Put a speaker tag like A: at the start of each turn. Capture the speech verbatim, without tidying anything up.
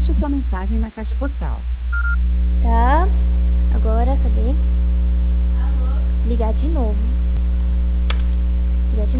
A: Deixe sua mensagem na caixa postal.
B: Tá. Agora, cadê? Ligar de novo. Ligar de novo.